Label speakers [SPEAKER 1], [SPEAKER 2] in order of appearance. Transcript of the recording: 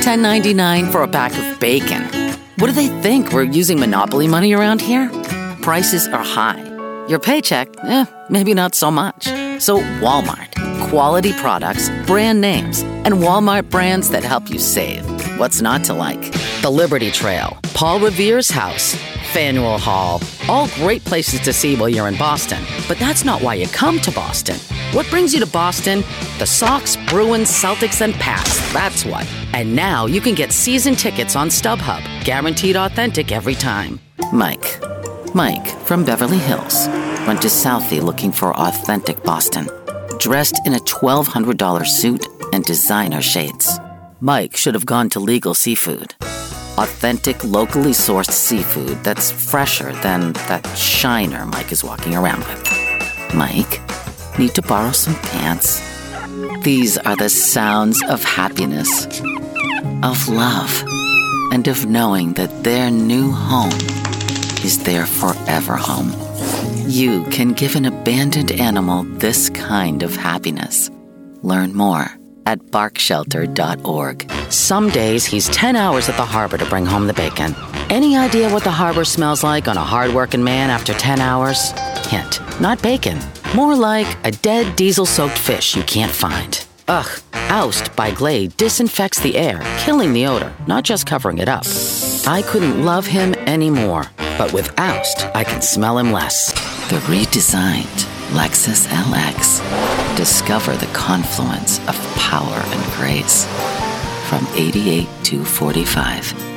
[SPEAKER 1] $10.99 for a pack of bacon. What do they think? We're using Monopoly money around here? Prices are high. Your paycheck, maybe not so much. So Walmart. Quality products, brand names, and Walmart brands that help you save. What's not to like? The Liberty Trail, Paul Revere's house, Faneuil Hall. All great places to see while you're in Boston. But that's not why you come to Boston. What brings you to Boston? The Sox, Bruins, Celtics, and Pats. That's what. And now you can get season tickets on StubHub. Guaranteed authentic every time. Mike from Beverly Hills went to Southie looking for authentic Boston. Dressed in a $1,200 suit and designer shades. Mike should have gone to Legal Seafood. Authentic, locally sourced seafood that's fresher than that shiner Mike is walking around with. Mike, need to borrow some pants? These are the sounds of happiness, of love, and of knowing that their new home is their forever home. You can give an abandoned animal this kind of happiness. Learn more at barkshelter.org. Some days he's 10 hours at the harbor to bring home the bacon. Any idea what the harbor smells like on a hard-working man after 10 hours? Hint, not bacon. More like a dead diesel-soaked fish you can't find. Ugh, Oust by Glade disinfects the air, killing the odor, not just covering it up. I couldn't love him anymore, but with Oust, I can smell him less. The redesigned Lexus LX. Discover the confluence of power and grace. From 88 to 45.